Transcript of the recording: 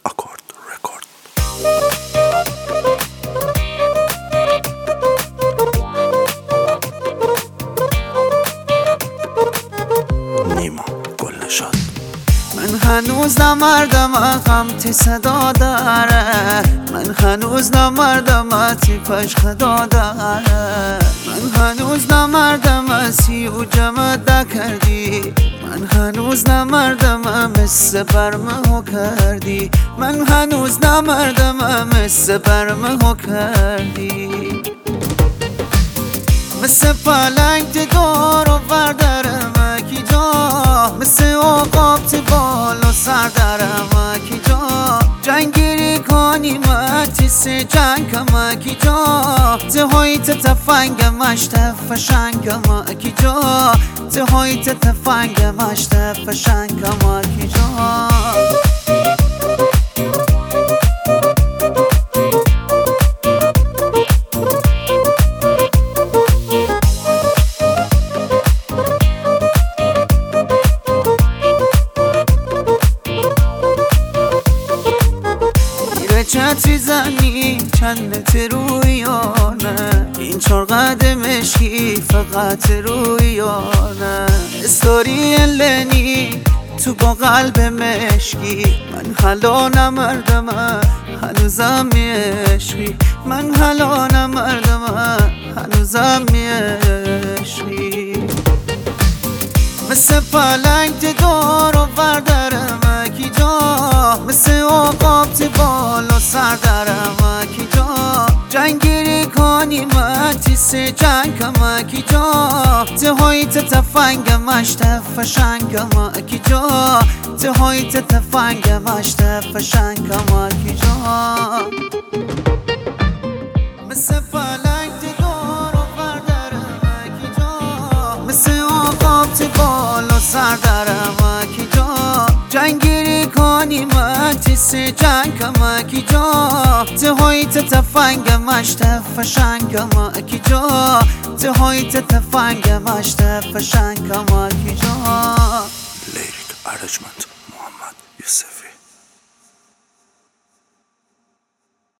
اکورد رکورد. نیما گلنشاد. من هنوز نمردم غمتی صدا داره، من هنوز نمردم تیپش خدا داره، من هنوز نمردم سیو جمع کردی، من هنوز نمردم مثل برمه کردی، من هنوز نمردم مثل برمه کردی، مثل پلنگ دور و بردرم کی جا، مثل عقاب بال و سر درم کی جا، جنگیری کنی متیس جنگم کی جا، تهایت تفنگم اشتف شنگم کی جا، تهایت تفنگم اشتف شنگم کی جا. چتری زنی چندت رویانه، این 4 قدمشی فقط رویانه، استوری لنی تو با قلب مشکی، من حالا نمردم هنوزم عشقی، من حالا نمردم هنوزم عشقی، مثل پلنگ دور و بردرم کی جا، مثل عقاب بال و سر درم کی جا، جنگیری کنی متیس جنگم کی جا، تهایت تفنگم اشتف شنگم کی جا، تهایت تفنگم اشتف شنگم کی جا، مثل پلنگ دور و بردرم کی جا، مثل عقاب بال و سر درم کی جا، جنگیری کنی متیس جنگم کی جا، تهایت تفنگم اشتف شنگم کی جا، تهایت تفنگم اشتف شنگم کی جا. لیریک ارنجمنت محمد یوسفی.